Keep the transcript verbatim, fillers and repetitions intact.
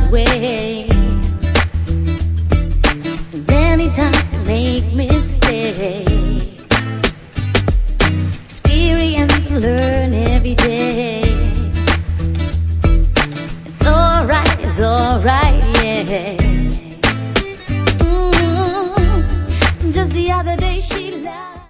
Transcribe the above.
way. Many times we make mistakes. Experience and learn every day. It's alright, it's alright.